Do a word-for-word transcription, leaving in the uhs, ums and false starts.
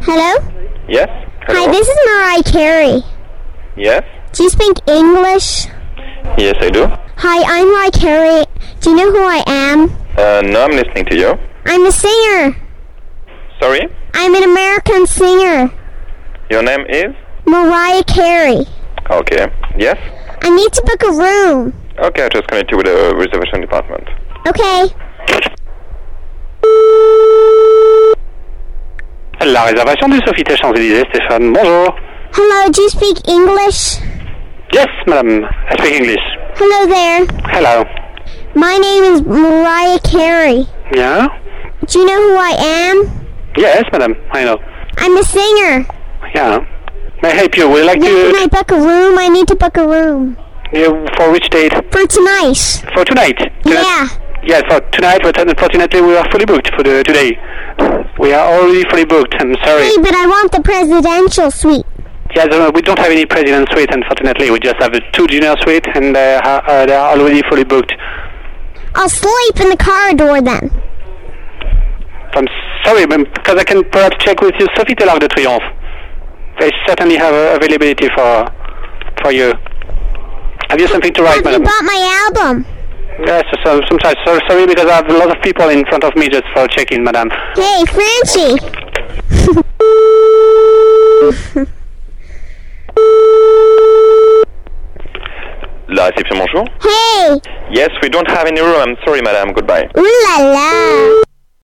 Hello? Yes? Hello? Hi, this is Mariah Carey. Yes? Do you speak English? Yes, I do. Hi, I'm Mariah Carey. Do you know who I am? Uh, no, I'm listening to you. I'm a singer. Sorry? I'm an American singer. Your name is? Mariah Carey. Okay. Yes? I need to book a room. Okay, I'll just connect you with the reservation department. Okay. La réservation du Sofitel Champs-Élysées, Stéphane. Bonjour. Hello, do you speak English? Yes, madame. I speak English. Hello there. Hello. My name is Mariah Carey. Yeah? Do you know who I am? Yes, madame. I know. I'm a singer. Yeah. May I help you? Would you like Yeah, to... can I book a room? I need to book a room. Yeah, for which date? For tonight. For tonight? Yeah. Yes, for tonight, but unfortunately we are fully booked for the today. We are already fully booked, I'm sorry. Hey, but I want the presidential suite. Yes, uh, we don't have any president suite, unfortunately. We just have a two junior suite, and uh, uh, they are already fully booked. I'll sleep in the corridor then. I'm sorry, but because I can perhaps check with you Sofitel Arc de Triomphe. They certainly have uh, availability for for you. Have you something to write, Have madam? you bought my album? Yes, so, sometimes. So, sorry, because I have a lot of people in front of me just for checking, madam. Hey, Frenchie. La réception, bonjour. Hey. Yes, we don't have any room. I'm sorry, madam. Goodbye. Ooh la la.